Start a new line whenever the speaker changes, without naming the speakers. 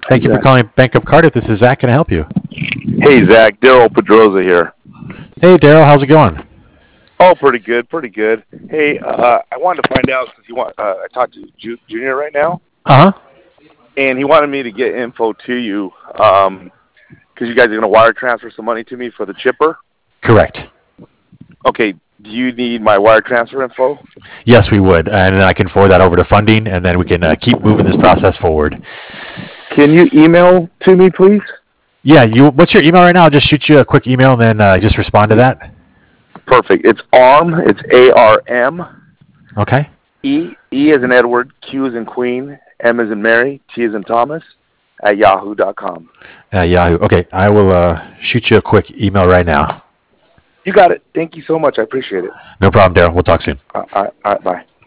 Thank you for calling Bank of Cardiff. This is Zach. Can I help you?
Hey, Zach. Daryl Pedroza here.
Hey, Daryl. How's it going?
Oh, pretty good, pretty good. Hey, I wanted to find out since I talked to Junior right now,
Uh huh.
and he wanted me to get info to you because you guys are going to wire transfer some money to me for the chipper.
Correct.
Okay. Do you need my wire transfer info?
Yes, we would, and then I can forward that over to funding, and then we can keep moving this process forward.
Can you email to me, please?
Yeah. What's your email right now? I'll just shoot you a quick email, and then just respond to that.
Perfect. It's ARM. It's ARM.
Okay.
E as in Edward, Q as in Queen, M as in Mary, T as in Thomas, at yahoo.com.
Yahoo. Okay. I will shoot you a quick email right now.
You got it. Thank you so much. I appreciate it.
No problem, Daryl. We'll talk soon.
All right, bye.